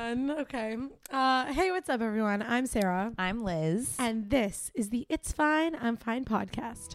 fun. Okay. Hey, what's up, everyone? I'm Sarah. I'm Liz. And this is the It's Fine, I'm Fine podcast.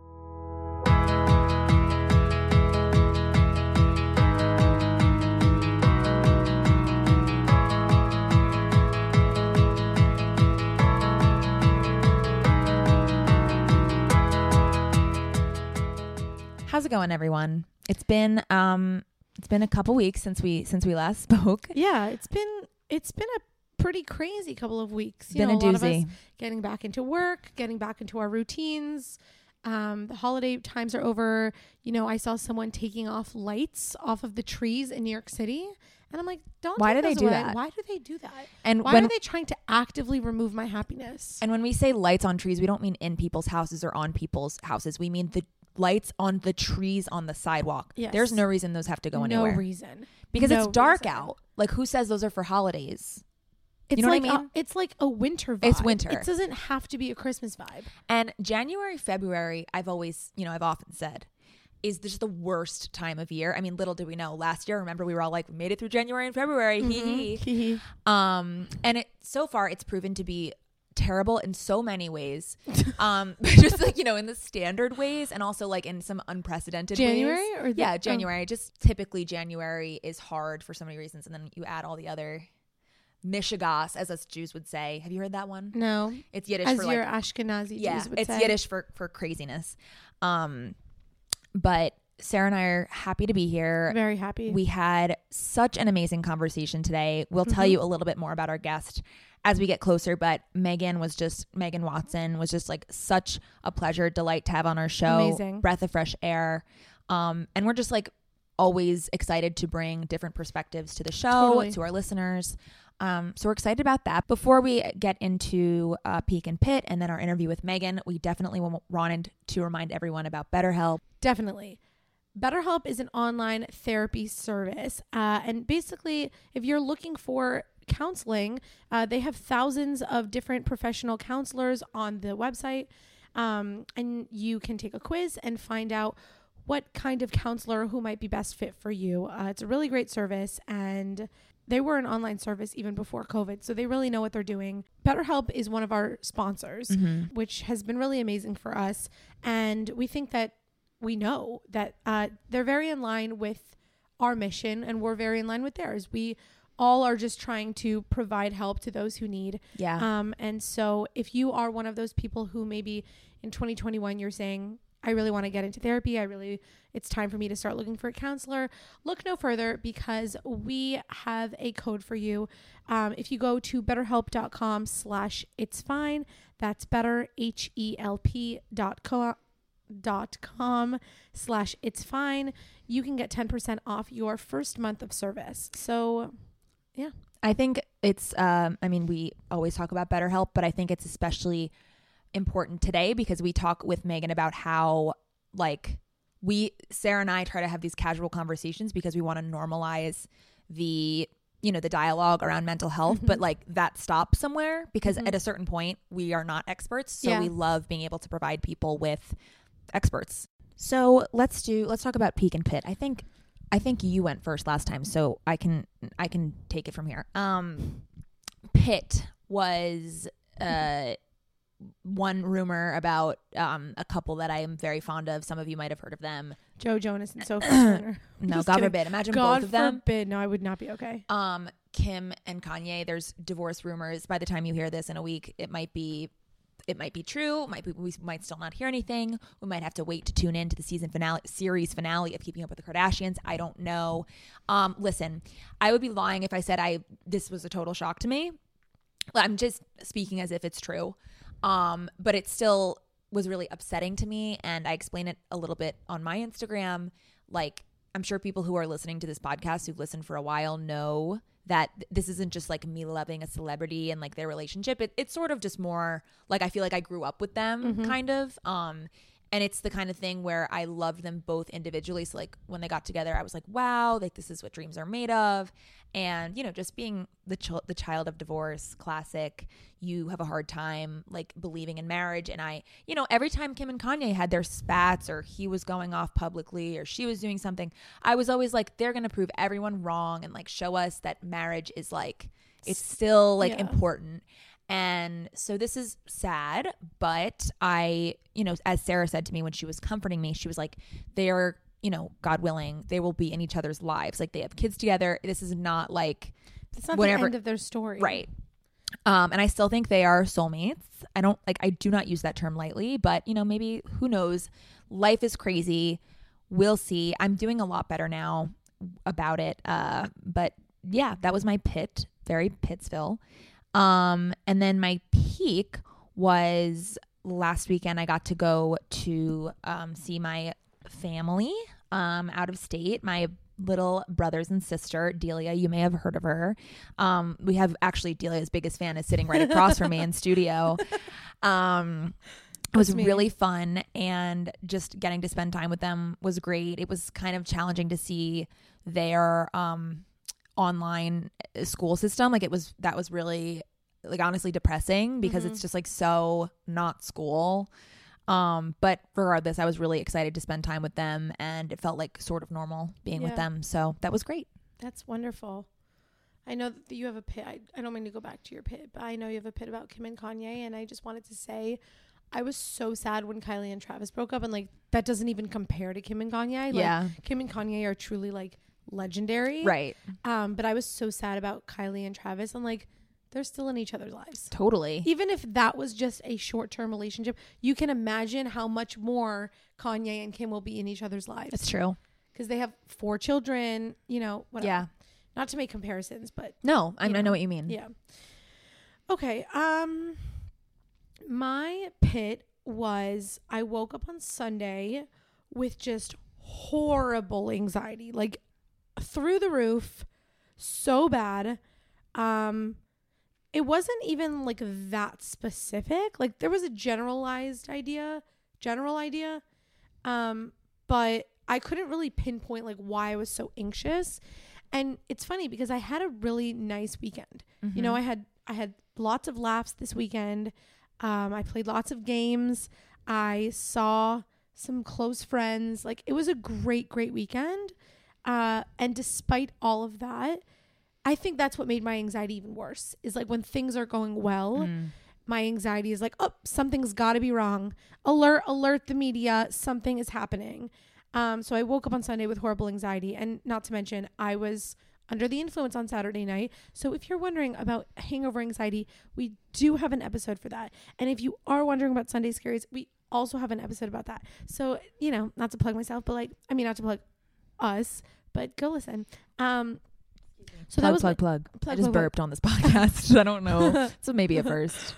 How's it going, everyone? It's been a couple weeks since we last spoke. Yeah, it's been a pretty crazy couple of weeks. Been a lot of us doozy. getting back into work, getting back into our routines. The holiday times are over. I saw someone taking off lights off of the trees in New York City. And I'm like, Why take do they those do away. that? Why do they do that? And Why are they trying to actively remove my happiness? And when we say lights on trees, we don't mean in people's houses or on people's houses. We mean the lights on the trees on the sidewalk. Yes. There's no reason those have to go anywhere. No reason. Because No it's dark reason. out. Like, who says those are for holidays? It's You know like what I mean? it's like a winter vibe. It's winter. It doesn't have to be a Christmas vibe. And January, February, I've often said, is just the worst time of year. I mean, little did we know. Last year, remember, we were all like, we made it through January and February. Mm-hmm. And so far, it's proven to be terrible in so many ways. Just like, in the standard ways, and also like in some unprecedented January ways. or January. Just typically January is hard for so many reasons, and then you add all the other mishigas, as us Jews would say. Have you heard that one? No. It's Yiddish As for your like Ashkenazi Jews would it's say. Yiddish for craziness. But Sarah and I are happy to be here. Very happy. We had such an amazing conversation today. We'll tell you a little bit more about our guest as we get closer, but Megan Watson was just like such a pleasure, delight to have on our show. Amazing. Breath of fresh air. And we're just like always excited to bring different perspectives to the show, Totally. to our listeners. So we're excited about that. Before we get into Peak and Pit and then our interview with Megan, we definitely wanted to remind everyone about BetterHelp. Definitely. BetterHelp is an online therapy service. And basically, if you're looking for counseling, they have thousands of different professional counselors on the website. And you can take a quiz and find out what kind of counselor who might be best fit for you. It's a really great service, and they were an online service even before COVID, so they really know what they're doing. BetterHelp is one of our sponsors, which has been really amazing for us. And we think that we know that they're very in line with our mission, and we're very in line with theirs. We all are just trying to provide help to those who need. Yeah. And so if you are one of those people who maybe in 2021 you're saying, I really want to get into therapy, it's time for me to start looking for a counselor, look no further, because we have a code for you. If you go to betterhelp.com/itsfine, that's betterhelp.com/itsfine, you can get 10% off your first month of service. So yeah. I think it's, we always talk about BetterHelp, but I think it's especially important today because we talk with Megan about how, like, Sarah and I try to have these casual conversations because we want to normalize the dialogue around mental health, but like that stops somewhere because at a certain point we are not experts. So we love being able to provide people with experts. So let's talk about Peak and Pit. I think you went first last time, so I can take it from here. Pit was one rumor about a couple that I am very fond of. Some of you might have heard of them. Joe Jonas and Sophie Turner. No, Just God kidding. forbid. Imagine God both of them. forbid. No, I would not be okay. Kim and Kanye, there's divorce rumors. By the time you hear this in a week, it might be true. We might still not hear anything. We might have to wait to tune in to the series finale of Keeping Up with the Kardashians. I don't know. Listen, I would be lying if I said this was a total shock to me. I'm just speaking as if it's true. But it still was really upsetting to me. And I explain it a little bit on my Instagram. Like, I'm sure people who are listening to this podcast who've listened for a while know that this isn't just like me loving a celebrity and like their relationship. It's sort of just more like, I feel like I grew up with them kind of. And it's the kind of thing where I loved them both individually. So like when they got together, I was like, wow, like this is what dreams are made of. And, just being the child of divorce, classic, you have a hard time like believing in marriage. And every time Kim and Kanye had their spats or he was going off publicly or she was doing something, I was always like, they're going to prove everyone wrong and like show us that marriage is like, It's still like Yeah. important. And so this is sad, but I, you know, as Sarah said to me when she was comforting me, she was like, they are, you know, God willing, they will be in each other's lives. Like they have kids together. This is not like It's not whatever. the end of their story. Right. And I still think they are soulmates. I do not use that term lightly, but you know, maybe who knows? Life is crazy. We'll see. I'm doing a lot better now about it. But yeah, that was my pit, very Pittsville. And then my peak was last weekend. I got to go to see my family out of state. My little brothers and sister, Delia. You may have heard of her. We have actually Delia's biggest fan is sitting right across from me in studio. It was really fun, and just getting to spend time with them was great. It was kind of challenging to see their online school system. Like that was really like honestly depressing because it's just like so not school. But regardless, I was really excited to spend time with them, and it felt like sort of normal being with them. So that was great. That's wonderful. I know that you have a pit. I don't mean to go back to your pit, but I know you have a pit about Kim and Kanye, and I just wanted to say I was so sad when Kylie and Travis broke up, and like that doesn't even compare to Kim and Kanye. Like, Kim and Kanye are truly like legendary. Right. But I was so sad about Kylie and Travis, and like they're still in each other's lives. Totally. Even if that was just a short-term relationship, you can imagine how much more Kanye and Kim will be in each other's lives. That's true. Because they have 4 children, you know, whatever. Yeah. Not to make comparisons, but no, I know what you mean. yeah. Okay. My pit was I woke up on Sunday with just horrible anxiety, like through the roof, so bad. It wasn't even like that specific. Like there was a general idea. But I couldn't really pinpoint like why I was so anxious. And it's funny because I had a really nice weekend. You know, I had lots of laughs this weekend. I played lots of games. I saw some close friends. Like it was a great weekend. And despite all of that, I think that's what made my anxiety even worse is like when things are going well, my anxiety is like, oh, something's got to be wrong. Alert the media. Something is happening. So I woke up on Sunday with horrible anxiety, and not to mention I was under the influence on Saturday night. So if you're wondering about hangover anxiety, we do have an episode for that. And if you are wondering about Sunday scaries, we also have an episode about that. So, you know, not to plug myself, but not to plug us, but go listen. So that was plug. I just burped on this podcast. I don't know. So maybe a first.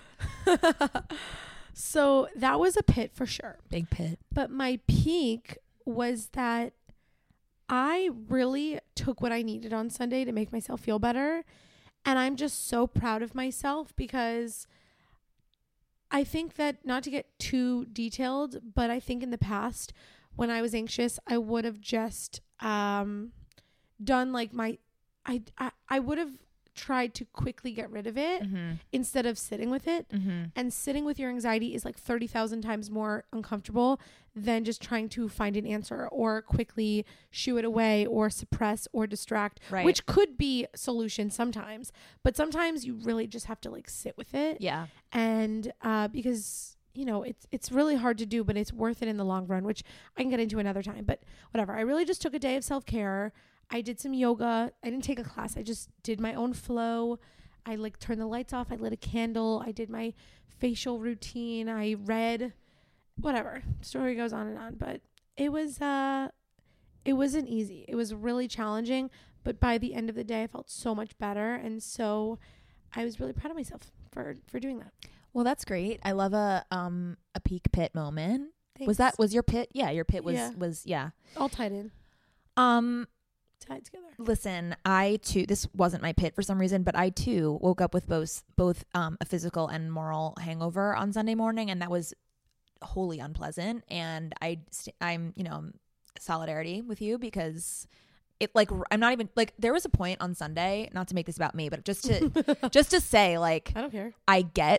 So that was a pit for sure. Big pit. But my peak was that I really took what I needed on Sunday to make myself feel better. And I'm just so proud of myself because I think that, not to get too detailed, but I think in the past when I was anxious, I would have just done like I would have tried to quickly get rid of it instead of sitting with it. And sitting with your anxiety is like 30,000 times more uncomfortable than just trying to find an answer or quickly shoo it away or suppress or distract, which could be a solution sometimes. But sometimes you really just have to like sit with it. Yeah. And because, you know, it's really hard to do, but it's worth it in the long run, which I can get into another time. But whatever. I really just took a day of self-care. I did some yoga. I didn't take a class. I just did my own flow. I like turned the lights off. I lit a candle. I did my facial routine. I read, whatever. Story goes on and on. But it wasn't easy. It was really challenging. But by the end of the day, I felt so much better. And so I was really proud of myself for doing that. Well, that's great. I love a peak pit moment. Thanks. Was your pit? Yeah, your pit was all tied in. Tied together. Listen, I too, this wasn't my pit for some reason, but I too woke up with both a physical and moral hangover on Sunday morning, and that was wholly unpleasant. And I'm, you know, solidarity with you because it like, I'm not even like, there was a point on Sunday, not to make this about me, but just to say like, I don't care. I get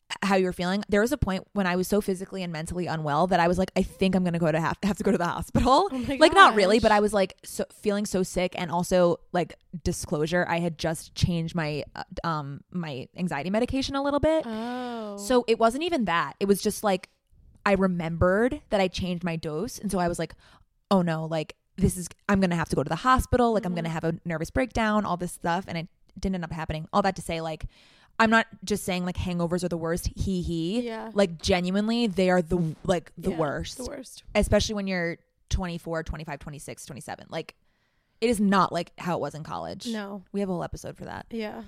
how you're feeling. There was a point when I was so physically and mentally unwell that I was like, I think I'm gonna have to go to the hospital. Oh my like not really, gosh. but I was like feeling so sick. And also, like, disclosure, I had just changed my my anxiety medication a little bit. Oh. So it wasn't even that. It was just like I remembered that I changed my dose, and so I was like, oh no, like I'm gonna have to go to the hospital. Like I'm gonna have a nervous breakdown, all this stuff, and it didn't end up happening. All that to say, like, I'm not just saying like hangovers are the worst. Yeah. Like genuinely, they are the worst. The worst. Especially when you're 24, 25, 26, 27. Like it is not like how it was in college. No. We have a whole episode for that. Yeah.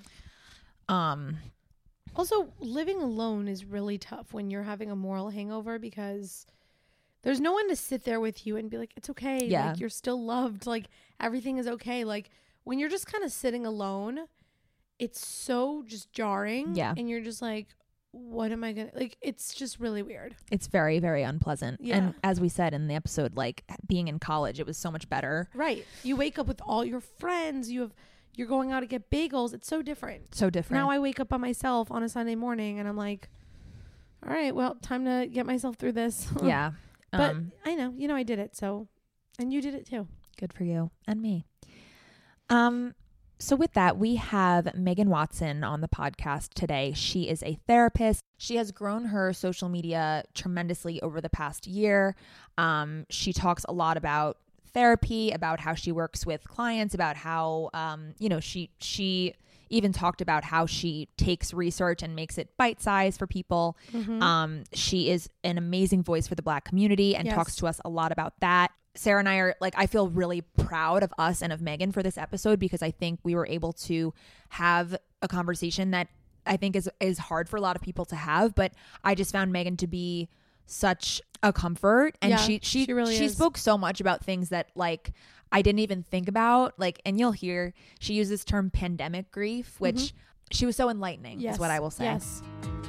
Also, living alone is really tough when you're having a moral hangover because there's no one to sit there with you and be like, it's okay. Yeah. Like, you're still loved. Like, everything is okay. Like, when you're just kind of sitting alone, it's so just jarring. Yeah. And you're just like, what am I going to, like, it's just really weird. It's very, very unpleasant. Yeah. And as we said in the episode, like being in college, it was so much better. Right. You wake up with all your friends. You're going out to get bagels. It's so different. So different. Now I wake up by myself on a Sunday morning and I'm like, all right, well, time to get myself through this. Yeah. But I know, I did it. So, and you did it too. Good for you and me. So with that, we have Megan Watson on the podcast today. She is a therapist. She has grown her social media tremendously over the past year. She talks a lot about therapy, about how she works with clients, about how, she even talked about how she takes research and makes it bite-sized for people. Mm-hmm. She is an amazing voice for the Black community and talks to us a lot about that. Sarah and I are like, I feel really proud of us and of Megan for this episode because I think we were able to have a conversation that I think is hard for a lot of people to have, but I just found Megan to be such a comfort. And she really spoke so much about things that like I didn't even think about, like, and you'll hear she used this term pandemic grief, which she was so enlightening is what I will say. Yes.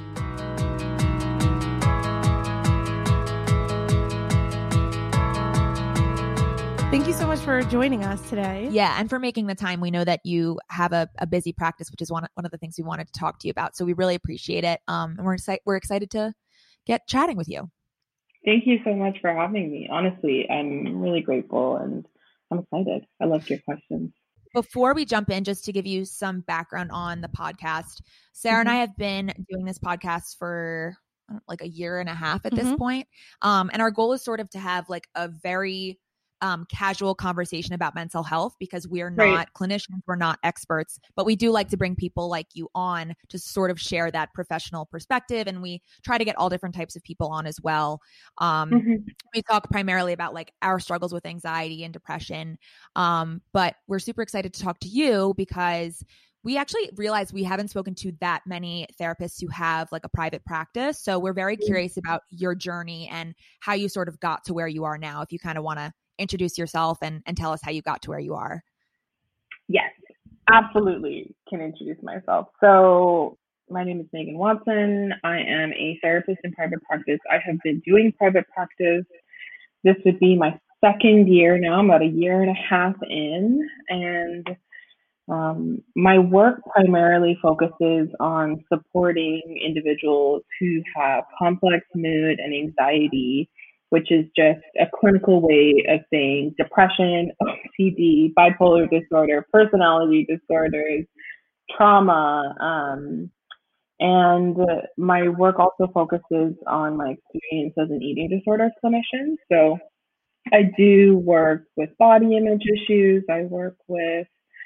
Thank you so much for joining us today. Yeah, and for making the time. We know that you have a busy practice, which is one of the things we wanted to talk to you about. So we really appreciate it. And we're excited to get chatting with you. Thank you so much for having me. Honestly, I'm really grateful and I'm excited. I loved your questions. Before we jump in, just to give you some background on the podcast, Sarah and I have been doing this podcast for like a year and a half at this point. And our goal is sort of to have like a very casual conversation about mental health because we are not clinicians, we're not experts, but we do like to bring people like you on to sort of share that professional perspective. And we try to get all different types of people on as well. We talk primarily about like our struggles with anxiety and depression. But we're super excited to talk to you because we actually realized we haven't spoken to that many therapists who have like a private practice. So we're very curious about your journey and how you sort of got to where you are now. If you kind of want to introduce yourself and tell us how you got to where you are. Yes, absolutely can introduce myself. So my name is Megan Watson. I am a therapist in private practice. I have been doing private practice. This would be my second year now. I'm about a year and a half in. And my work primarily focuses on supporting individuals who have complex mood and anxiety, which is just a clinical way of saying depression, OCD, bipolar disorder, personality disorders, trauma. And my work also focuses on my experience as an eating disorders clinician. So I do work with body image issues. I work with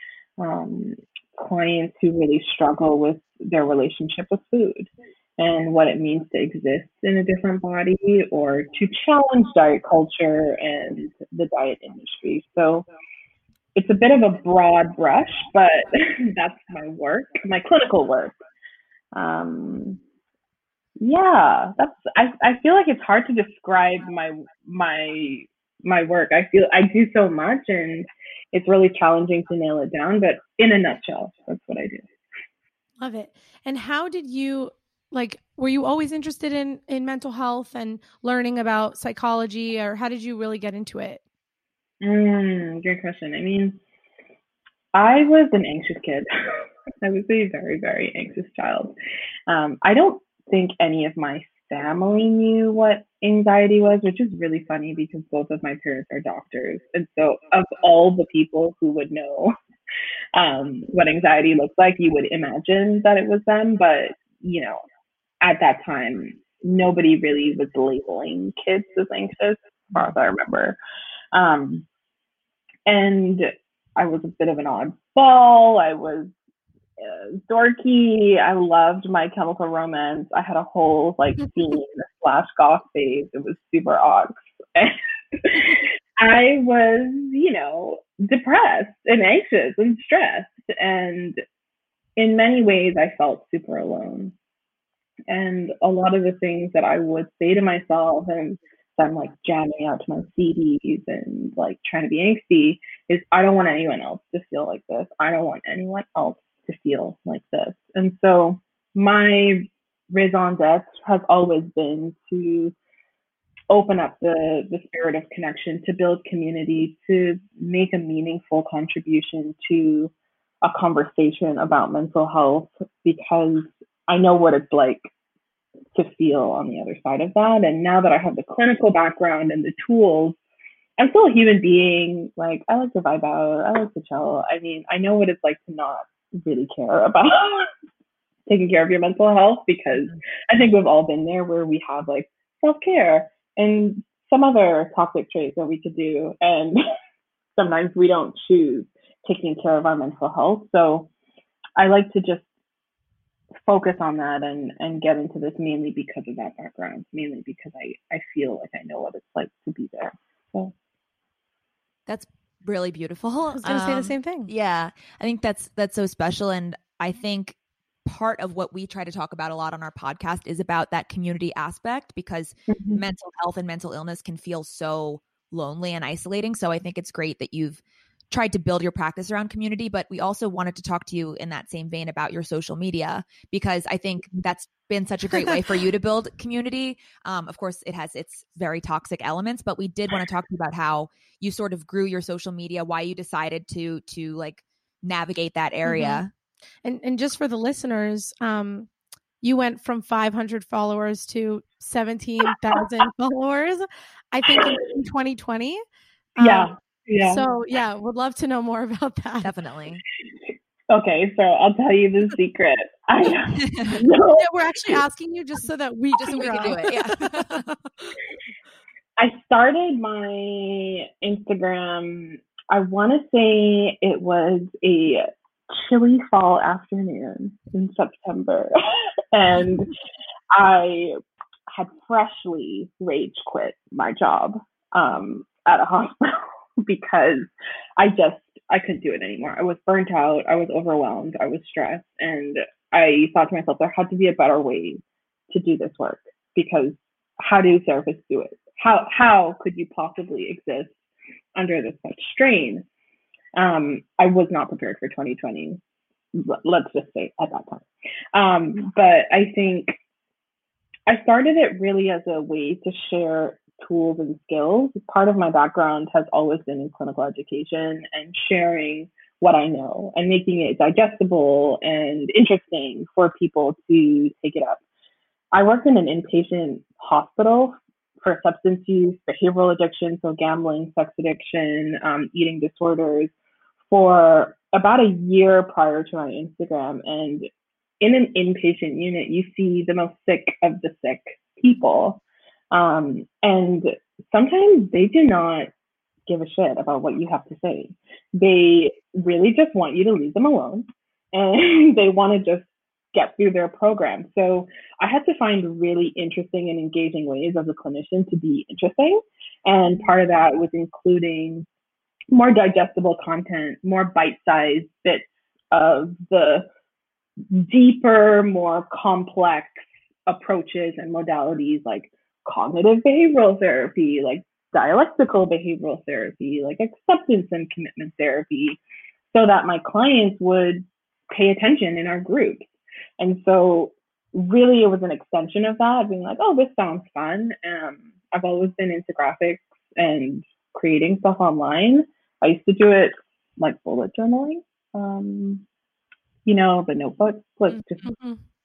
clients who really struggle with their relationship with food and what it means to exist in a different body or to challenge diet culture and the diet industry. So it's a bit of a broad brush, but that's my work, my clinical work. I feel like it's hard to describe my work. I feel I do so much and it's really challenging to nail it down, but in a nutshell, that's what I do. Love it. And how did you, were you always interested in mental health and learning about psychology, or how did you really get into it? Great question. I mean, I was an anxious kid. I was a very, very anxious child. I don't think any of my family knew what anxiety was, which is really funny because both of my parents are doctors. And so, of all the people who would know what anxiety looks like, you would imagine that it was them. But, at that time, nobody really was labeling kids as anxious, as far as I remember. And I was a bit of an oddball. I was dorky. I loved My Chemical Romance. I had a whole scene slash goth phase. It was super odd. I was, depressed and anxious and stressed. And in many ways, I felt super alone. And a lot of the things that I would say to myself, and I'm jamming out to my CDs and trying to be angsty, is I don't want anyone else to feel like this. I don't want anyone else to feel like this. And so my raison d'etre has always been to open up the spirit of connection, to build community, to make a meaningful contribution to a conversation about mental health, because I know what it's like to feel on the other side of that. And now that I have the clinical background and the tools, I'm still a human being. I like to vibe out. I like to chill. I mean, I know what it's like to not really care about taking care of your mental health, because I think we've all been there where we have self-care and some other toxic traits that we could do. And sometimes we don't choose taking care of our mental health. So I like to just focus on that and get into this mainly because of that background, mainly because I feel like I know what it's like to be there. So that's really beautiful. I was going to say the same thing. Yeah, I think that's so special. And I think part of what we try to talk about a lot on our podcast is about that community aspect, because mental health and mental illness can feel so lonely and isolating. So I think it's great that you've tried to build your practice around community, but we also wanted to talk to you in that same vein about your social media, because I think that's been such a great way for you to build community. Of course, it has its very toxic elements, but we did want to talk to you about how you sort of grew your social media, why you decided to navigate that area. And just for the listeners, you went from 500 followers to 17,000 followers, I think, in 2020. Yeah. So would love to know more about that. Definitely. Okay, so I'll tell you the secret. We're actually asking you just so that we can do it. Yeah. I started my Instagram, I want to say it was a chilly fall afternoon in September. And I had freshly rage quit my job at a hospital because I couldn't do it anymore. I was burnt out. I was overwhelmed. I was stressed. And I thought to myself, there had to be a better way to do this work, because how do therapists do it? How could you possibly exist under this much strain? I was not prepared for 2020. Let's just say at that time. But I think I started it really as a way to share tools and skills. Part of my background has always been in clinical education and sharing what I know and making it digestible and interesting for people to take it up. I worked in an inpatient hospital for substance use, behavioral addiction, so gambling, sex addiction, eating disorders, for about a year prior to my Instagram. And in an inpatient unit, you see the most sick of the sick people. And sometimes they do not give a shit about what you have to say. They really just want you to leave them alone, and they want to just get through their program. So I had to find really interesting and engaging ways as a clinician to be interesting. And part of that was including more digestible content, more bite-sized bits of the deeper, more complex approaches and modalities, like cognitive behavioral therapy, like dialectical behavioral therapy, like acceptance and commitment therapy, so that my clients would pay attention in our groups. And so really it was an extension of that, being like, oh, this sounds fun. I've always been into graphics and creating stuff online. I used to do it like bullet journaling, the notebook, like just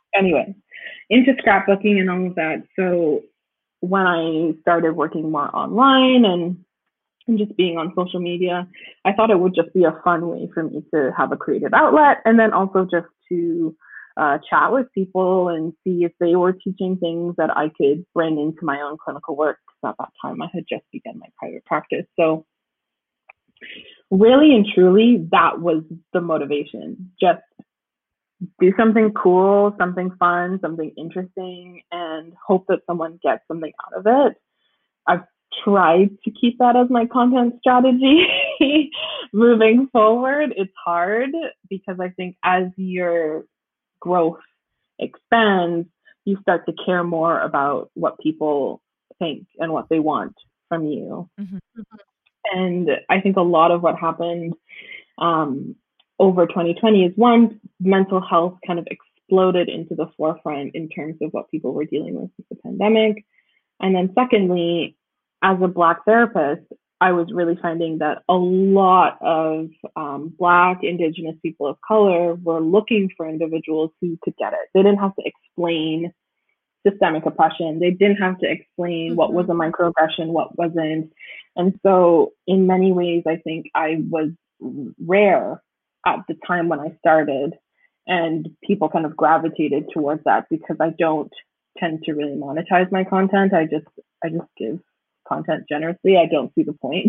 Anyway, into scrapbooking and all of that. So when I started working more online and just being on social media, I thought it would just be a fun way for me to have a creative outlet, and then also just to chat with people and see if they were teaching things that I could bring into my own clinical work. Because at that time, I had just begun my private practice. So really and truly, that was the motivation. Just do something cool, something fun, something interesting, and hope that someone gets something out of it. I've tried to keep that as my content strategy moving forward. It's hard because I think as your growth expands, you start to care more about what people think and what they want from you. Mm-hmm. And I think a lot of what happened over 2020 is, one, mental health kind of exploded into the forefront in terms of what people were dealing with the pandemic. And then secondly, as a Black therapist, I was really finding that a lot of Black, Indigenous people of color were looking for individuals who could get it. They didn't have to explain systemic oppression. They didn't have to explain what was a microaggression, what wasn't. And so in many ways, I think I was rare at the time when I started, and people kind of gravitated towards that because I don't tend to really monetize my content. I just give content generously. I don't see the point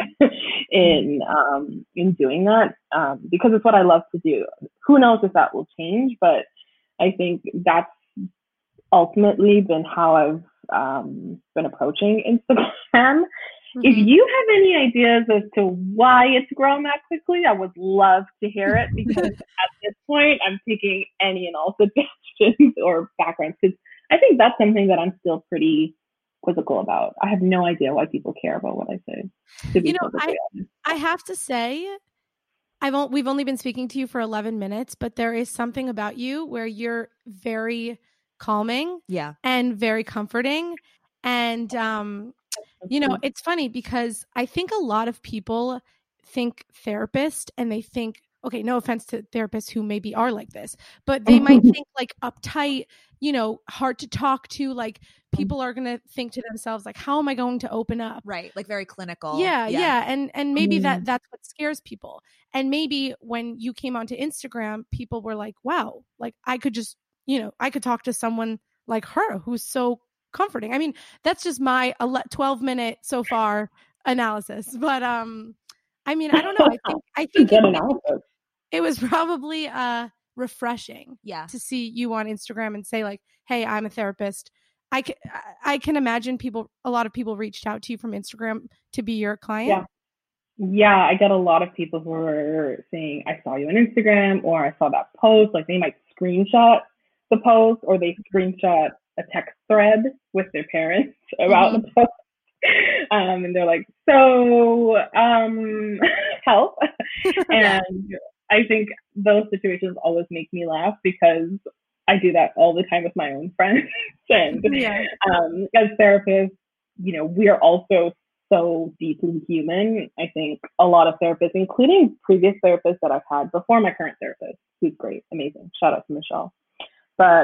in doing that because it's what I love to do. Who knows if that will change, but I think that's ultimately been how I've been approaching Instagram. If you have any ideas as to why it's grown that quickly, I would love to hear it, because at this point, I'm taking any and all suggestions or backgrounds, because I think that's something that I'm still pretty quizzical about. I have no idea why people care about what I say, to be perfectly honest. I have to say, we've only been speaking to you for 11 minutes, but there is something about you where you're very calming, and very comforting. And it's funny because I think a lot of people think therapist and they think, okay, no offense to therapists who maybe are like this, but they might think like uptight, hard to talk to, like people are going to think to themselves, like, how am I going to open up? Right. Like very clinical. Yeah. And maybe that's what scares people. And maybe when you came onto Instagram, people were like, wow, like I could just, I could talk to someone like her who's so comforting. I mean, that's just my 12-minute so far analysis. But I mean, I don't know. I think it was probably refreshing to see you on Instagram and say like, hey, I'm a therapist. I can imagine a lot of people reached out to you from Instagram to be your client. Yeah, I get a lot of people who are saying, I saw you on Instagram, or I saw that post. Like they might screenshot the post, or they screenshot a text thread with their parents about the post. And they're like, so help. And I think those situations always make me laugh because I do that all the time with my own friends. And as therapists, we are also so deeply human. I think a lot of therapists, including previous therapists that I've had before my current therapist, who's great, amazing, shout out to Michelle. But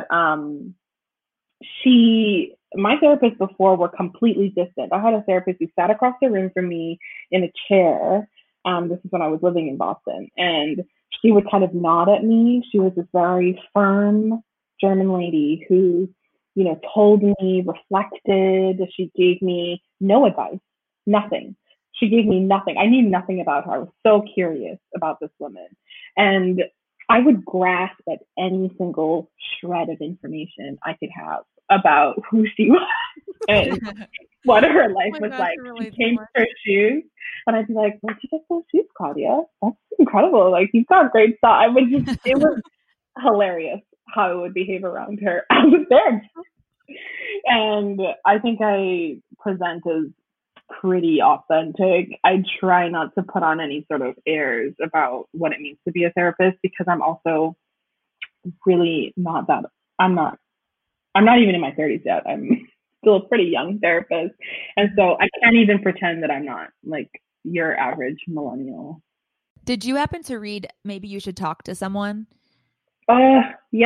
my therapist before were completely distant. I had a therapist who sat across the room from me in a chair. This is when I was living in Boston, and she would kind of nod at me. She was this very firm German lady who, told me, reflected. She gave me no advice, nothing. She gave me nothing. I knew nothing about her. I was so curious about this woman. And I would grasp at any single shred of information I could have about who she was and what her life was like. She changed her shoes. And I'd be like, where'd you get those shoes, Claudia? That's incredible. Like, you've got great style. It was hilarious how I would behave around her. I was there. And I think I present as pretty authentic. I try not to put on any sort of airs about what it means to be a therapist, because I'm also really not that. I'm not even in my 30s yet. I'm still a pretty young therapist. And so I can't even pretend that I'm not like your average millennial. Did you happen to read Maybe You Should Talk to Someone? Yes.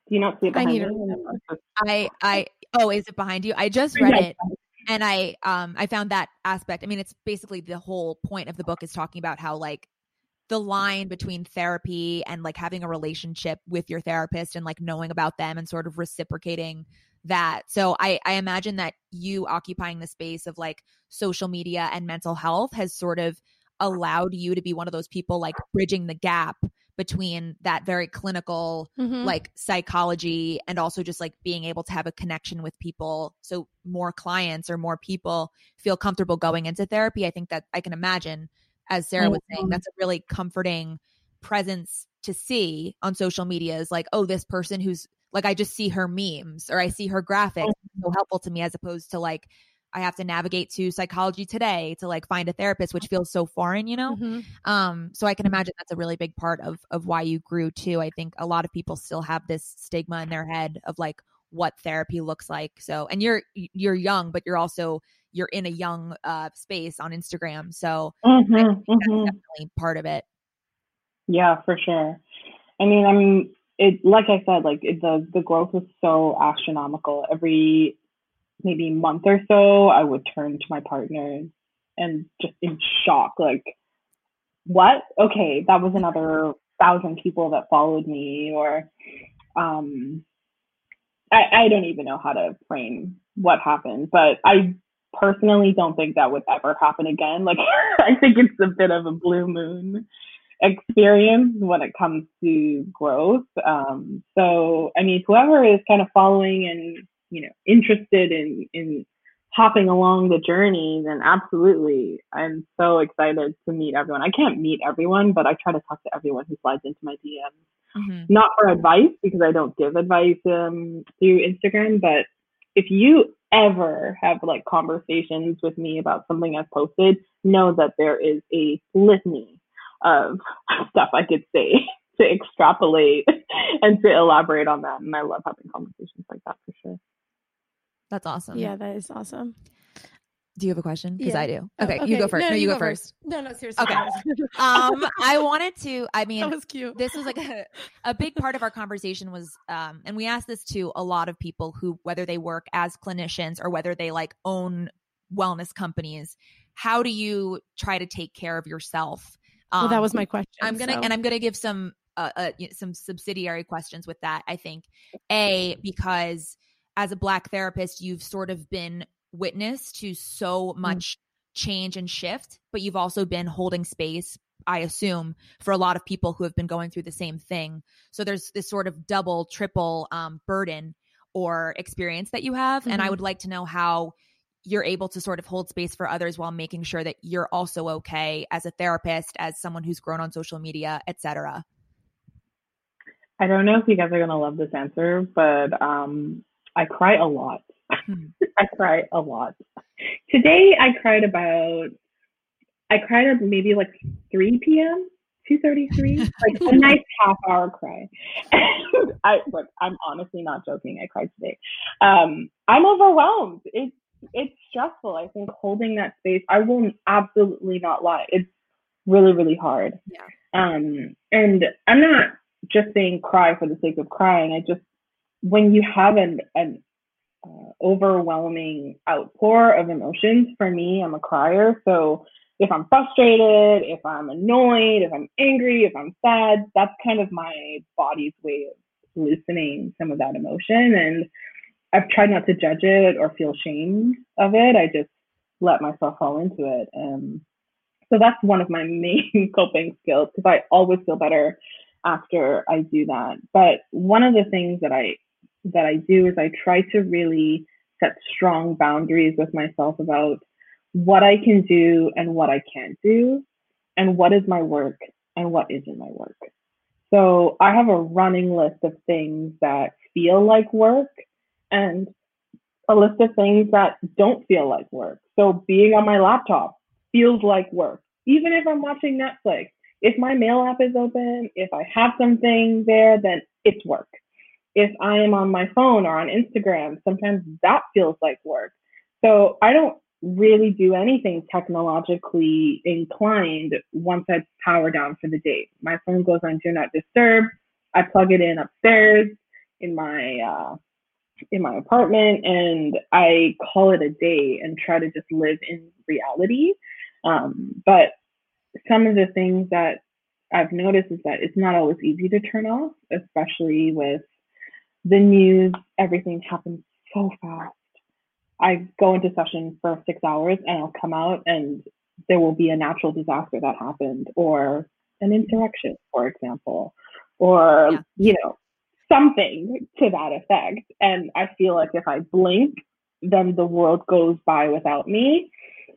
Do you not see it I behind need me? to read that book. Oh, is it behind you? I just read it. And I found that aspect. I mean, it's basically the whole point of the book is talking about how like the line between therapy and like having a relationship with your therapist and like knowing about them and sort of reciprocating that. So I imagine that you occupying the space of like social media and mental health has sort of allowed you to be one of those people like bridging the gap between that very clinical like psychology and also just like being able to have a connection with people. So more clients or more people feel comfortable going into therapy. I think that I can imagine, as Sarah was saying, that's a really comforting presence to see on social media is like, oh, this person who's like, I just see her memes or I see her graphics. It's so helpful to me as opposed to like, I have to navigate to Psychology Today to like find a therapist, which feels so foreign, you know? So I can imagine that's a really big part of why you grew too. I think a lot of people still have this stigma in their head of like what therapy looks like. So, and you're young, but you're in a young space on Instagram. So I think that's definitely part of it. Yeah, for sure. I mean, like I said, like the growth was so astronomical. Every maybe month or so, I would turn to my partner and just in shock, like, what? Okay, that was another 1,000 people that followed me, or I don't even know how to frame what happened, but I personally don't think that would ever happen again. Like, I think it's a bit of a blue moon experience when it comes to growth. So, I mean, whoever is kind of following and, interested in hopping along the journey, then absolutely, I'm so excited to meet everyone. I can't meet everyone, but I try to talk to everyone who slides into my DMs. Not for advice, because I don't give advice through Instagram, but if you ever have like conversations with me about something I've posted, know that there is a litany of stuff I could say to extrapolate and to elaborate on that. And I love having conversations like that for sure. That's awesome. Yeah, that is awesome. Do you have a question? Because Yeah. I do. Okay, you go first. No, you go first. No, seriously. Okay. I wanted to, I mean, that was cute. This was like a big part of our conversation was, and we asked this to a lot of people who, whether they work as clinicians or whether they like own wellness companies, how do you try to take care of yourself? Well, that was my question. I'm gonna give some subsidiary questions with that. I think because as a Black therapist, you've sort of been witness to so much change and shift, but you've also been holding space, I assume, for a lot of people who have been going through the same thing. So there's this sort of double, triple burden or experience that you have, and I would like to know how you're able to sort of hold space for others while making sure that you're also okay as a therapist, as someone who's grown on social media, etc. I don't know if you guys are gonna love this answer, but I cry a lot. I cry a lot. Today I cried at maybe like 3 p.m., 2:33, like a nice half-hour cry. I'm honestly not joking. I cried today. I'm overwhelmed. It's stressful. I think holding that space, I will absolutely not lie, it's really, really hard. Yeah. And I'm not just saying cry for the sake of crying. When you have an overwhelming outpour of emotions, for me, I'm a crier. So if I'm frustrated, if I'm annoyed, if I'm angry, if I'm sad, that's kind of my body's way of loosening some of that emotion. And I've tried not to judge it or feel shame of it. I just let myself fall into it. So that's one of my main coping skills, because I always feel better after I do that. But one of the things that I do is I try to really set strong boundaries with myself about what I can do and what I can't do, and what is my work and what isn't my work. So I have a running list of things that feel like work and a list of things that don't feel like work. So being on my laptop feels like work, even if I'm watching Netflix. If my mail app is open, if I have something there, then it's work. If I am on my phone or on Instagram, sometimes that feels like work. So I don't really do anything technologically inclined once I power down for the day. My phone goes on Do Not Disturb. I plug it in upstairs in my apartment, and I call it a day and try to just live in reality. But some of the things that I've noticed is that it's not always easy to turn off, especially with the news. Everything happens so fast. I go into session for 6 hours and I'll come out and there will be a natural disaster that happened, or an insurrection, for example, or, something to that effect. And I feel like if I blink, then the world goes by without me.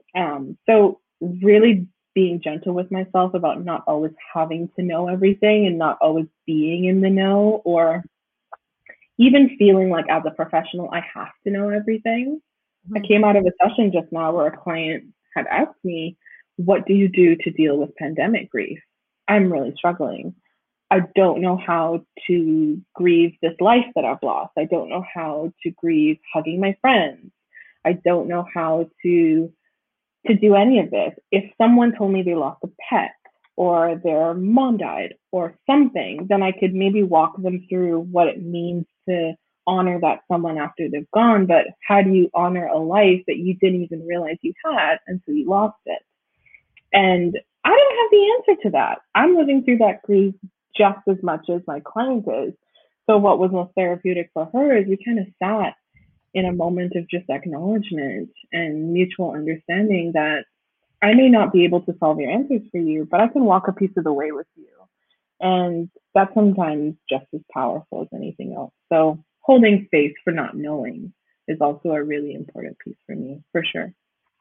So really being gentle with myself about not always having to know everything and not always being in the know, or even feeling like as a professional, I have to know everything. I came out of a session just now where a client had asked me, what do you do to deal with pandemic grief? I'm really struggling. I don't know how to grieve this life that I've lost. I don't know how to grieve hugging my friends. I don't know how to do any of this. If someone told me they lost a pet or their mom died or something, then I could maybe walk them through what it means to honor that someone after they've gone. But how do you honor a life that you didn't even realize you had until you lost it? And I don't have the answer to that. I'm living through that grief just as much as my client is. So what was most therapeutic for her is we kind of sat in a moment of just acknowledgement and mutual understanding that I may not be able to solve your answers for you, but I can walk a piece of the way with you. And that's sometimes just as powerful as anything else. So holding space for not knowing is also a really important piece for me, for sure.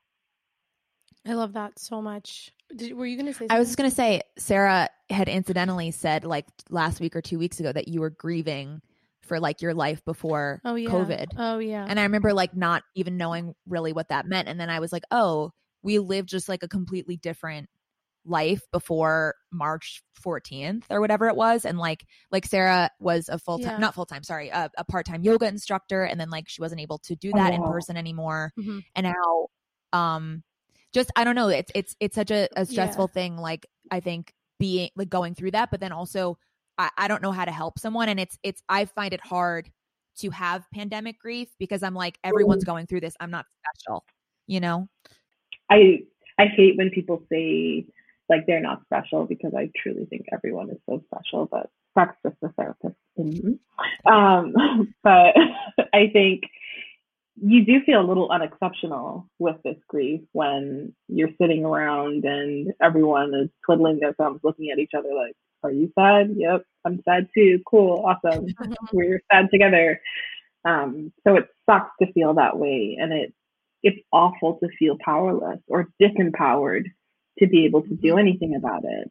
I love that so much. Were you going to say something? I was just going to say, Sarah had incidentally said like last week or 2 weeks ago that you were grieving for like your life before COVID. Oh yeah. And I remember like not even knowing really what that meant. And then I was like, oh, we lived just like a completely different life before March 14th or whatever it was. And like Sarah was a full-time, not full-time, sorry, a part-time yoga instructor. And then like she wasn't able to do that in person anymore. Mm-hmm. And now, just, I don't know. It's such a stressful thing. Like, I think being like going through that, but then also I don't know how to help someone. And I find it hard to have pandemic grief because I'm like, everyone's going through this. I'm not special, you know? I hate when people say like they're not special, because I truly think everyone is so special, but that's just the therapist in me. But I think you do feel a little unexceptional with this grief when you're sitting around and everyone is twiddling their thumbs looking at each other like, are you sad? Yep, I'm sad too. Cool, awesome. We're sad together. So it sucks to feel that way, and it's awful to feel powerless or disempowered to be able to do anything about it.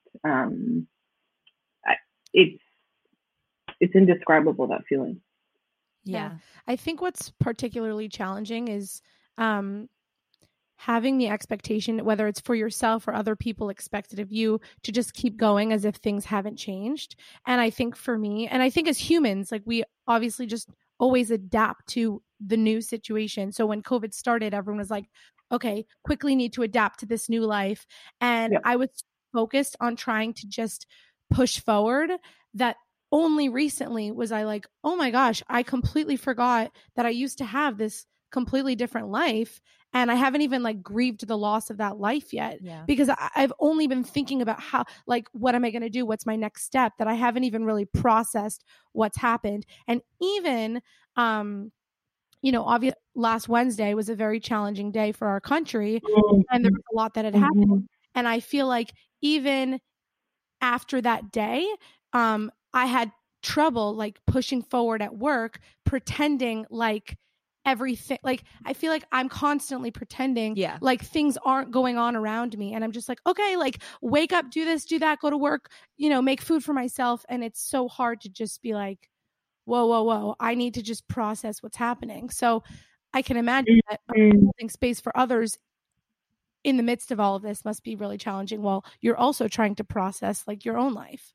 It's indescribable, that feeling. Yeah. I think what's particularly challenging is having the expectation, whether it's for yourself or other people expected of you, to just keep going as if things haven't changed. And I think for me, and I think as humans, like we obviously just always adapt to the new situation. So when COVID started, everyone was like, okay, quickly need to adapt to this new life. And I was focused on trying to just push forward that only recently was I like, oh my gosh, I completely forgot that I used to have this completely different life. And I haven't even like grieved the loss of that life yet, because I've only been thinking about how, like, what am I going to do? What's my next step? That I haven't even really processed what's happened. And even, obviously last Wednesday was a very challenging day for our country, and there was a lot that had happened. And I feel like even after that day, I had trouble like pushing forward at work, pretending like everything, like I feel like I'm constantly pretending like things aren't going on around me, and I'm just like, okay, like wake up, do this, do that, go to work, make food for myself. And it's so hard to just be like, whoa, I need to just process what's happening. So I can imagine that holding space for others in the midst of all of this must be really challenging while you're also trying to process like your own life.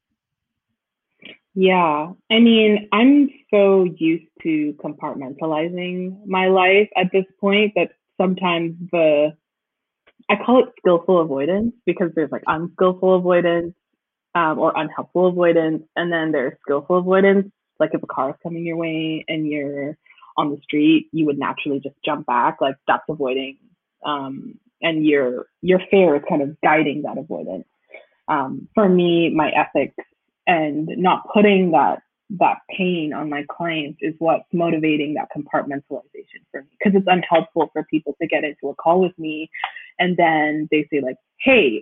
Yeah, I mean, I'm so used to compartmentalizing my life at this point that sometimes I call it skillful avoidance, because there's like unskillful avoidance or unhelpful avoidance, and then there's skillful avoidance. Like if a car is coming your way and you're on the street, you would naturally just jump back. Like that's avoiding, and your fear is kind of guiding that avoidance. For me, my ethics and not putting that pain on my clients is what's motivating that compartmentalization for me, because it's unhelpful for people to get into a call with me and then they say like, hey,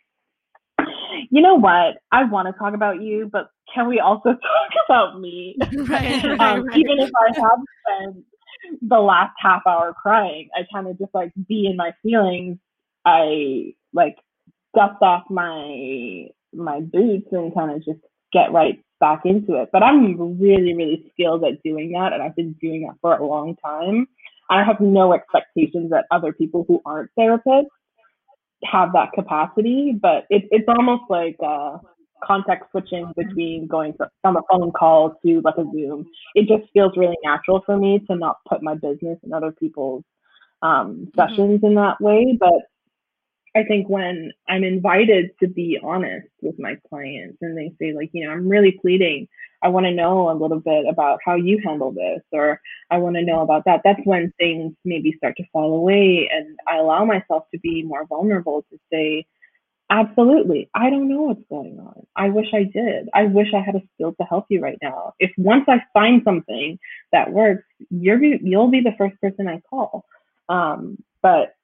you know what, I want to talk about you, but can we also talk about me? Right. Even if I have spent the last half hour crying, I kind of just like be in my feelings. I like dust off my boots and kind of just get right back into it. But I'm really, really skilled at doing that, and I've been doing that for a long time. I have no expectations that other people who aren't therapists have that capacity, but it's almost like context switching between going from a phone call to like a Zoom. It just feels really natural for me to not put my business in other people's sessions in that way. But I think when I'm invited to be honest with my clients and they say like, I'm really pleading, I want to know a little bit about how you handle this, or I want to know about that. That's when things maybe start to fall away, and I allow myself to be more vulnerable to say, absolutely, I don't know what's going on. I wish I did. I wish I had a skill to help you right now. If once I find something that works, you'll be the first person I call. But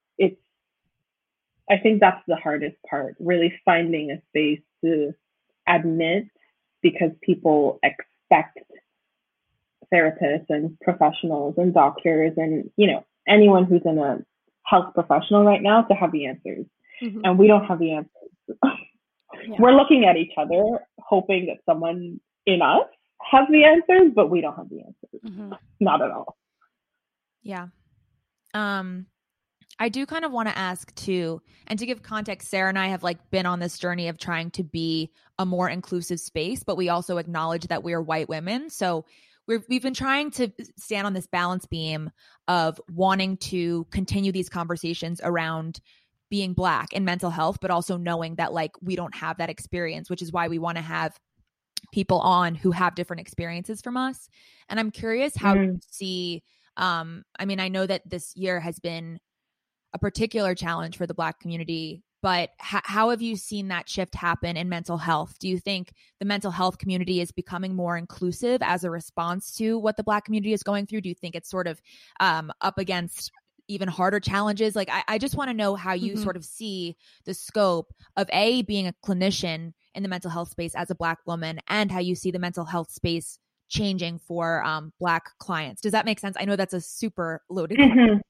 I think that's the hardest part, really finding a space to admit, because people expect therapists and professionals and doctors and, anyone who's in a health professional right now to have the answers. And we don't have the answers. Yeah. We're looking at each other, hoping that someone in us has the answers, but we don't have the answers. Not at all. Yeah. I do kind of want to ask too, and to give context, Sarah and I have like been on this journey of trying to be a more inclusive space, but we also acknowledge that we are white women. So we've been trying to stand on this balance beam of wanting to continue these conversations around being Black and mental health, but also knowing that like we don't have that experience, which is why we want to have people on who have different experiences from us. And I'm curious how you see, I mean, I know that this year has been a particular challenge for the Black community, but how have you seen that shift happen in mental health? Do you think the mental health community is becoming more inclusive as a response to what the Black community is going through? Do you think it's sort of up against even harder challenges? Like, I just want to know how you sort of see the scope of being a clinician in the mental health space as a Black woman, and how you see the mental health space changing for Black clients. Does that make sense? I know that's a super loaded question.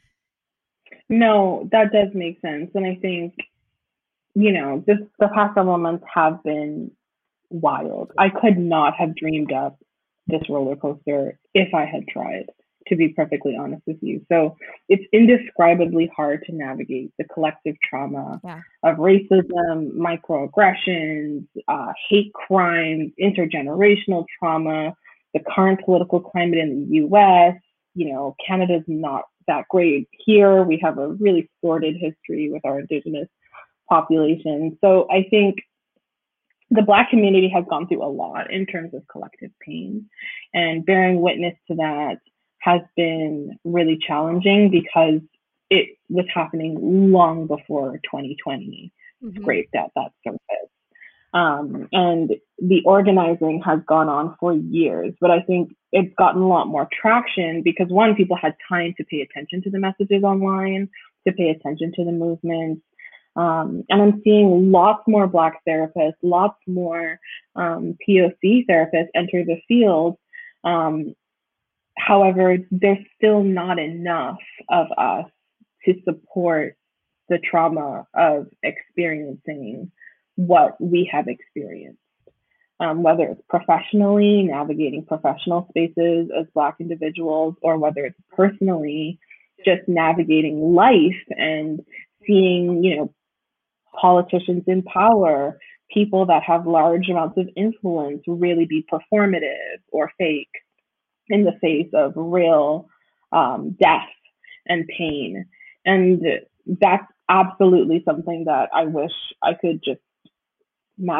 No, that does make sense. And I think, just the past several months have been wild. I could not have dreamed up this roller coaster if I had tried, to be perfectly honest with you. So it's indescribably hard to navigate the collective trauma of racism, microaggressions, hate crimes, intergenerational trauma, the current political climate in the US. Canada's not that great here. We have a really sordid history with our Indigenous population. So I think the Black community has gone through a lot in terms of collective pain, and bearing witness to that has been really challenging because it was happening long before 2020 scraped at that surface. And the organizing has gone on for years, but I think it's gotten a lot more traction because, one, people had time to pay attention to the messages online, to pay attention to the movements. And I'm seeing lots more Black therapists, lots more POC therapists enter the field. However, there's still not enough of us to support the trauma of experiencing what we have experienced, whether it's professionally, navigating professional spaces as Black individuals, or whether it's personally, just navigating life and seeing, politicians in power, people that have large amounts of influence really be performative or fake in the face of real death and pain. And that's absolutely something that I wish I could just magic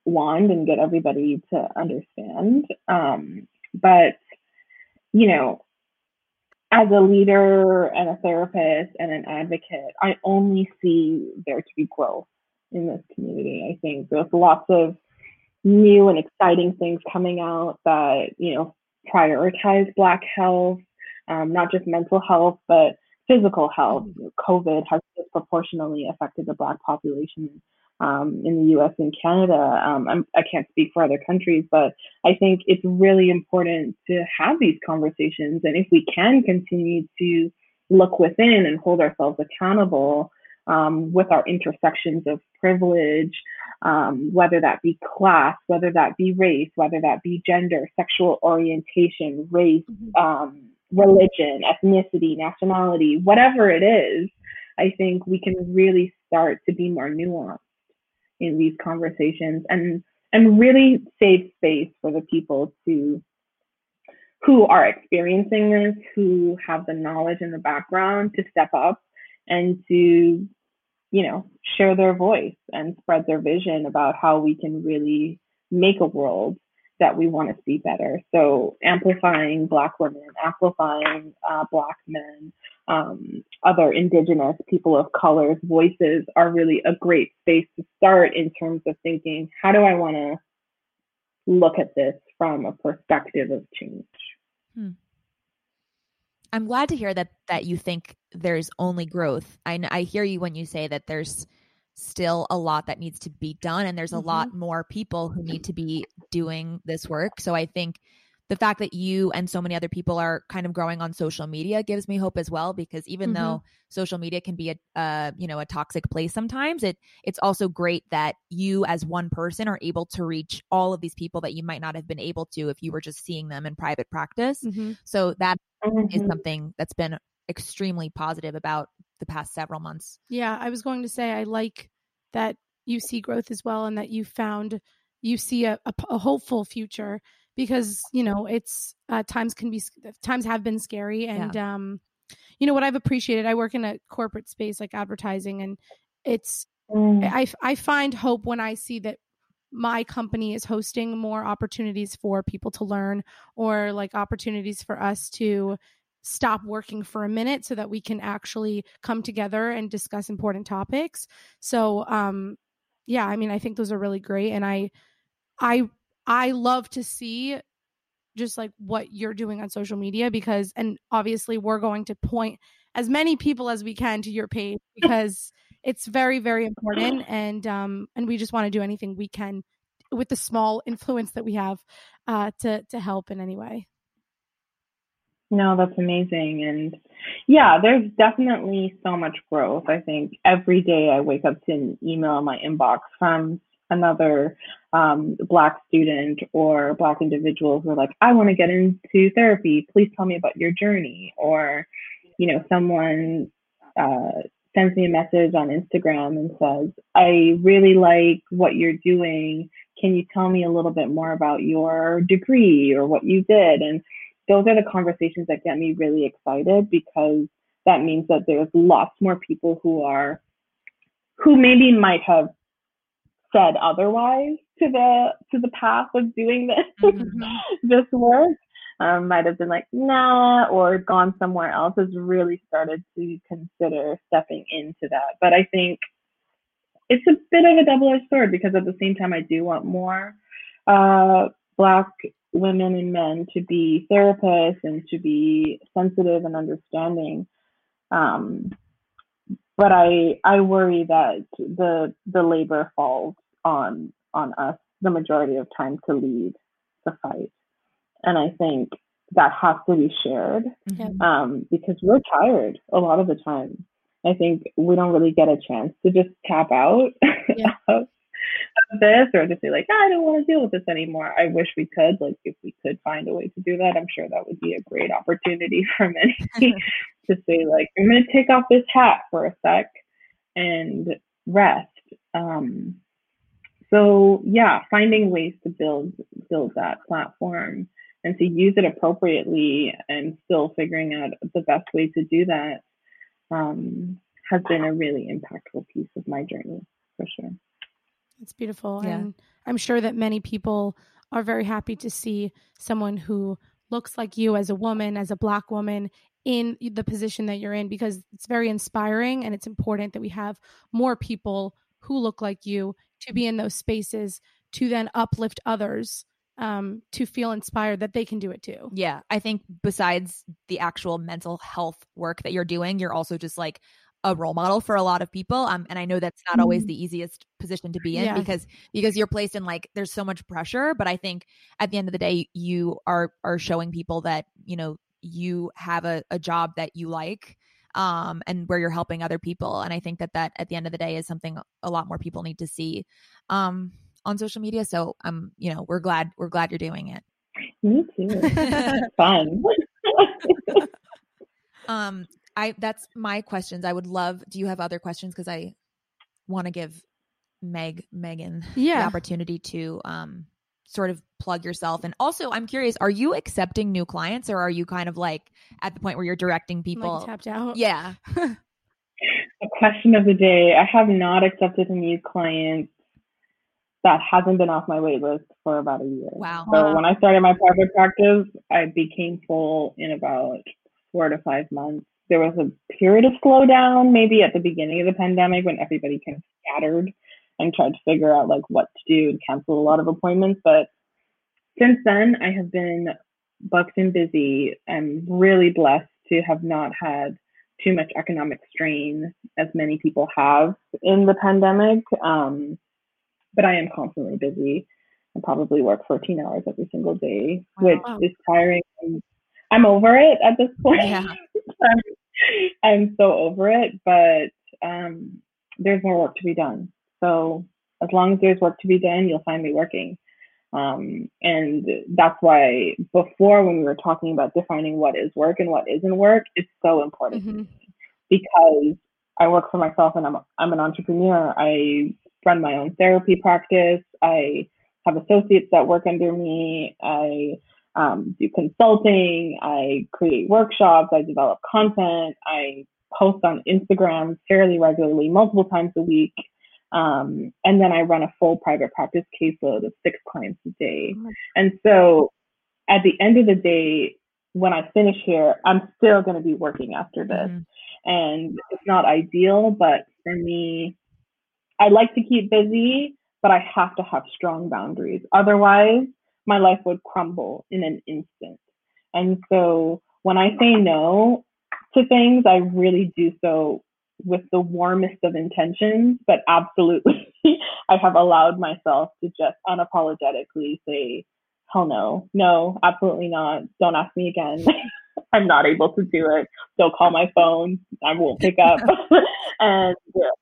wand and get everybody to understand. But, you know, as a leader and a therapist and an advocate, I only see there to be growth in this community. I think there's lots of new and exciting things coming out that, you know, prioritize Black health, not just mental health, but physical health. COVID has disproportionately affected the Black population in the US and Canada. I can't speak for other countries, but I think it's really important to have these conversations. And if we can continue to look within and hold ourselves accountable with our intersections of privilege, whether that be class, whether that be race, whether that be gender, sexual orientation, race, religion, ethnicity, nationality, whatever it is, I think we can really start to be more nuanced in these conversations and really save space for the people who are experiencing this, who have the knowledge and the background to step up and to, you know, share their voice and spread their vision about how we can really make a world that we want to see better. So amplifying Black women, amplifying Black men, other Indigenous, people of color's voices are really a great space to start in terms of thinking, how do I want to look at this from a perspective of change? I'm glad to hear that you think there's only growth. I hear you when you say that there's still a lot that needs to be done, and there's a lot more people who need to be doing this work. So I think the fact that you and so many other people are kind of growing on social media gives me hope as well, because even though social media can be a toxic place sometimes, it's also great that you as one person are able to reach all of these people that you might not have been able to if you were just seeing them in private practice. So that is something that's been extremely positive about the past several months. Yeah, I was going to say I like that you see growth as well, and that you see a hopeful future, because, you know, it's times have been scary, and you know what I've appreciated, I work in a corporate space like advertising, and it's I find hope when I see that my company is hosting more opportunities for people to learn, or like opportunities for us to stop working for a minute so that we can actually come together and discuss important topics. So, yeah, I mean, I think those are really great. And I love to see just like what you're doing on social media, because, and obviously we're going to point as many people as we can to your page, because it's very, very important. And we just want to do anything we can with the small influence that we have to help in any way. No, that's amazing. And yeah, there's definitely so much growth. I think every day I wake up to an email in my inbox from another Black student or Black individual who are like, I want to get into therapy. Please tell me about your journey. Or, you know, someone sends me a message on Instagram and says, I really like what you're doing. Can you tell me a little bit more about your degree or what you did? And those are the conversations that get me really excited, because that means that there's lots more people who maybe might have said otherwise to the path of doing this work, might have been like, nah, or gone somewhere else, has really started to consider stepping into that. But I think it's a bit of a double-edged sword, because at the same time, I do want more Black women and men to be therapists and to be sensitive and understanding. But I worry that the labor falls on us the majority of time to lead the fight. And I think that has to be shared, because we're tired a lot of the time. I think we don't really get a chance to just tap out of this, or to say like, I don't want to deal with this anymore. I wish we could, like, if we could find a way to do that, I'm sure that would be a great opportunity for many to say like, I'm going to take off this hat for a sec and rest. So yeah, finding ways to build that platform and to use it appropriately, and still figuring out the best way to do that, has been a really impactful piece of my journey, for sure. It's beautiful. Yeah. And I'm sure that many people are very happy to see someone who looks like you as a woman, as a Black woman, in the position that you're in, because it's very inspiring, and it's important that we have more people who look like you to be in those spaces to then uplift others, to feel inspired that they can do it too. Yeah. I think besides the actual mental health work that you're doing, you're also just like a role model for a lot of people. And I know that's not always the easiest position to be in, because you're placed in like, there's so much pressure, but I think at the end of the day, you are showing people that, you know, you have a job that you like, and where you're helping other people. And I think that at the end of the day is something a lot more people need to see, on social media. So, you know, we're glad you're doing it. Me too. Fun. That's my questions. I would love, do you have other questions? Cause I want to give Megan the opportunity to, sort of plug yourself. And also I'm curious, are you accepting new clients, or are you kind of like at the point where you're directing people? Like tapped out. Yeah. A question of the day. I have not accepted a new client that hasn't been off my wait list for about a year. Wow. So when I started my private practice, I became full in about 4 to 5 months. There was a period of slowdown maybe at the beginning of the pandemic when everybody kind of scattered and tried to figure out like what to do and canceled a lot of appointments. But since then, I have been booked and busy. I'm really blessed to have not had too much economic strain as many people have in the pandemic. But I am constantly busy. I probably work 14 hours every single day, which is tiring. I'm over it at this point. Yeah. I'm so over it, but there's more work to be done. So as long as there's work to be done, you'll find me working. And that's why before, when we were talking about defining what is work and what isn't work, it's so important to me, because I work for myself and I'm an entrepreneur. I run my own therapy practice. I have associates that work under me. I do consulting. I create workshops. I develop content. I post on Instagram fairly regularly, multiple times a week. And then I run a full private practice caseload of 6 clients a day. And so at the end of the day, when I finish here, I'm still going to be working after this. And it's not ideal, but for me, I like to keep busy, but I have to have strong boundaries. Otherwise, my life would crumble in an instant. And so when I say no to things, I really do so with the warmest of intentions, but absolutely, I have allowed myself to just unapologetically say, hell no, absolutely not. Don't ask me again. I'm not able to do it. Don't call my phone. I won't pick up. And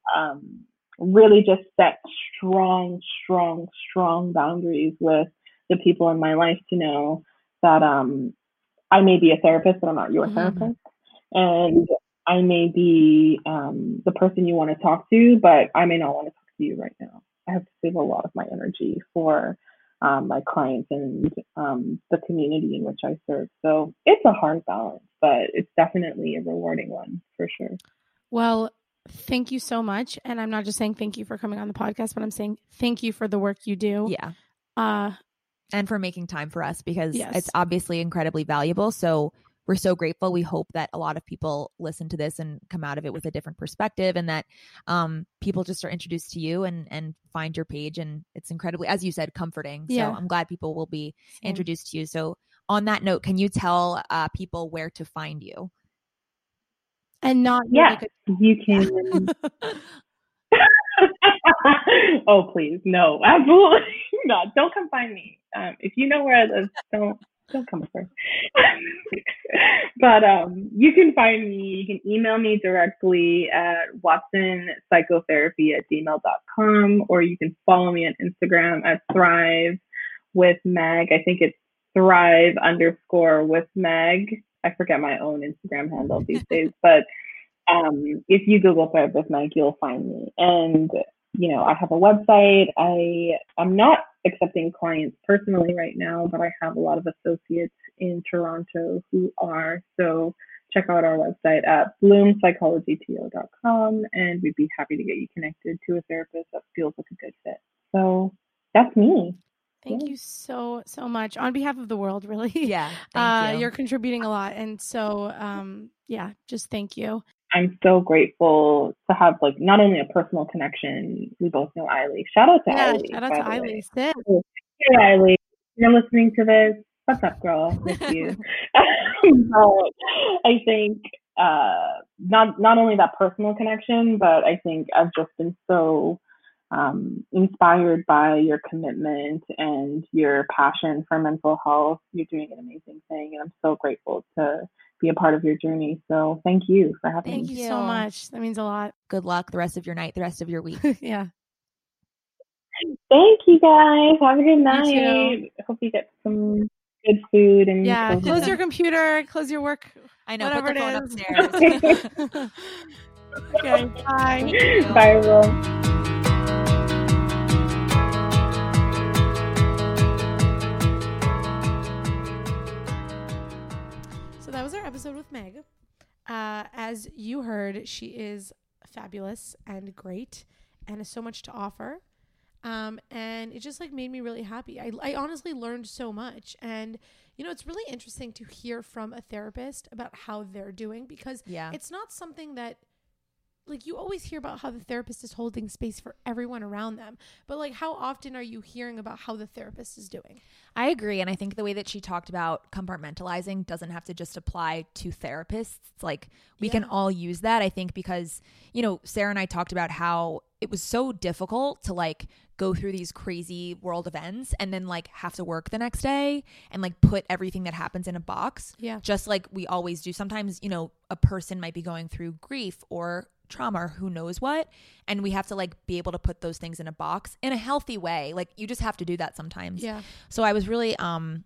really just set strong boundaries with the people in my life to know that I may be a therapist, but I'm not your therapist. And I may be the person you want to talk to, but I may not want to talk to you right now. I have to save a lot of my energy for my clients and the community in which I serve. So it's a hard balance, but it's definitely a rewarding one for sure. Well, thank you so much. And I'm not just saying thank you for coming on the podcast, but I'm saying thank you for the work you do. Yeah. And for making time for us, because it's obviously incredibly valuable. So we're so grateful. We hope that a lot of people listen to this and come out of it with a different perspective, and that people just are introduced to you and find your page. And it's incredibly, as you said, comforting. So I'm glad people will be introduced to you. So on that note, can you tell people where to find you? And not you can. Oh, please. No, absolutely not. Don't come find me. If you know where I live, don't come first. But you can find me. You can email me directly at watsonpsychotherapy@gmail.com, or you can follow me on Instagram at Thrive with Meg. I think it's Thrive_with Meg. I forget my own Instagram handle these days, but if you Google Thrive with Meg, you'll find me. And I have a website. I'm not accepting clients personally right now, but I have a lot of associates in Toronto who are. So check out our website at bloompsychologyto.com, and we'd be happy to get you connected to a therapist that feels like a good fit. So that's me. Thank you so much on behalf of the world, really. Yeah. Thank you. You're contributing a lot. And so, just thank you. I'm so grateful to have like not only a personal connection. We both know Eiley. Shout out to Eiley. Shout out to Eiley. Hey, Eiley, you're listening to this. What's up, girl? Miss you. I think not only that personal connection, but I think I've just been so inspired by your commitment and your passion for mental health. You're doing an amazing thing, and I'm so grateful to be a part of your journey. So thank you for having me. Thank you so much. That means a lot. Good luck the rest of your night, the rest of your week. Yeah. Thank you guys. Have a good night. Hope you get some good food and close your computer, close your work. I know, whatever put the phone upstairs. Okay, bye. Bye, everyone. So that was our episode with Meg. As you heard, she is fabulous and great and has so much to offer. And it just like made me really happy. I honestly learned so much. And, it's really interesting to hear from a therapist about how they're doing, because it's not something that like you always hear about how the therapist is holding space for everyone around them. But like, how often are you hearing about how the therapist is doing? I agree. And I think the way that she talked about compartmentalizing doesn't have to just apply to therapists. Like we can all use that, I think, because, Sarah and I talked about how it was so difficult to like go through these crazy world events and then like have to work the next day and like put everything that happens in a box. Yeah. Just like we always do. Sometimes, a person might be going through grief or trauma or who knows what, and we have to like be able to put those things in a box in a healthy way. Like you just have to do that sometimes. Yeah. So I was really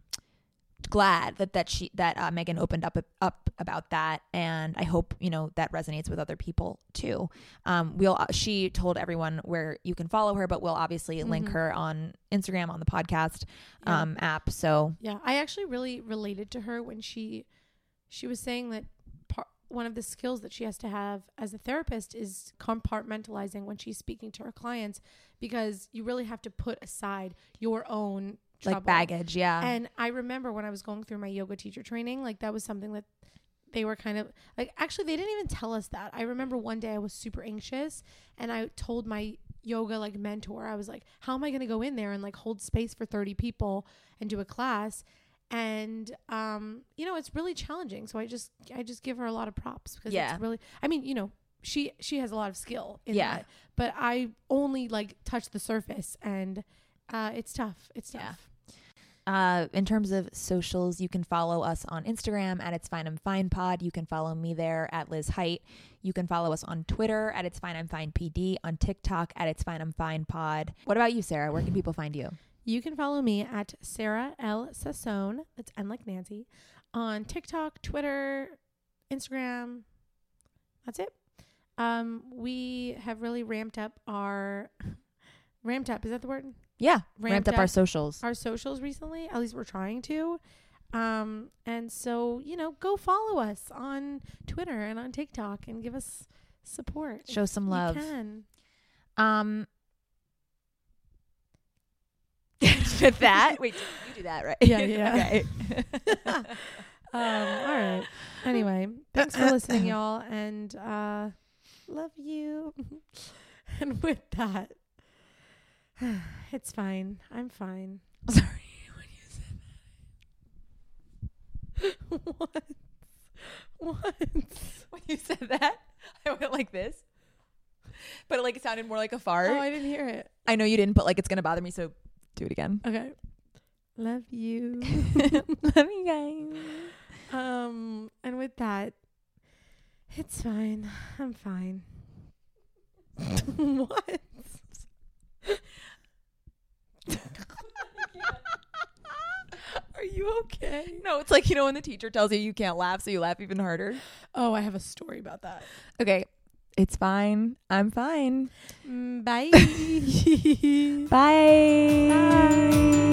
glad that Megan opened up about that, and I hope that resonates with other people too. She told everyone where you can follow her, but we'll obviously link her on Instagram on the podcast app. So I actually really related to her when she was saying that one of the skills that she has to have as a therapist is compartmentalizing when she's speaking to her clients, because you really have to put aside your own trouble. Like baggage. Yeah. And I remember when I was going through my yoga teacher training, like that was something that they were kind of like, actually they didn't even tell us that. I remember one day I was super anxious and I told my yoga like mentor, I was like, how am I going to go in there and like hold space for 30 people and do a class? And, it's really challenging. So I just give her a lot of props because it's really, she has a lot of skill in that, but I only like touch the surface, and, it's tough. It's tough. In terms of socials, you can follow us on Instagram at It's Fine I'm Fine Pod. You can follow me there at Liz Height. You can follow us on Twitter at It's Fine I'm Fine PD, on TikTok at It's Fine I'm Fine Pod. What about you, Sarah? Where can people find you? You can follow me at Sarah L. Sassone, that's N like Nancy, on TikTok, Twitter, Instagram. That's it. We have really ramped up, is that the word? Yeah, ramped up our socials. Our socials recently, at least we're trying to. And so, go follow us on Twitter and on TikTok and give us support. Show some love. You can. With that, wait, you do that, right? Yeah. Okay. All right. Anyway, thanks for listening, y'all, and love you. And with that, it's fine. I'm fine. Sorry, when you said that. What? When you said that, I went like this, but it sounded more like a fart. Oh, I didn't hear it. I know you didn't, but it's gonna bother me, so do it again. Okay. Love you. Love you guys. And with that, it's fine. I'm fine. What? Are you okay? No, it's like, when the teacher tells you can't laugh, so you laugh even harder. Oh, I have a story about that. Okay. It's fine. I'm fine. Bye. Bye. Bye.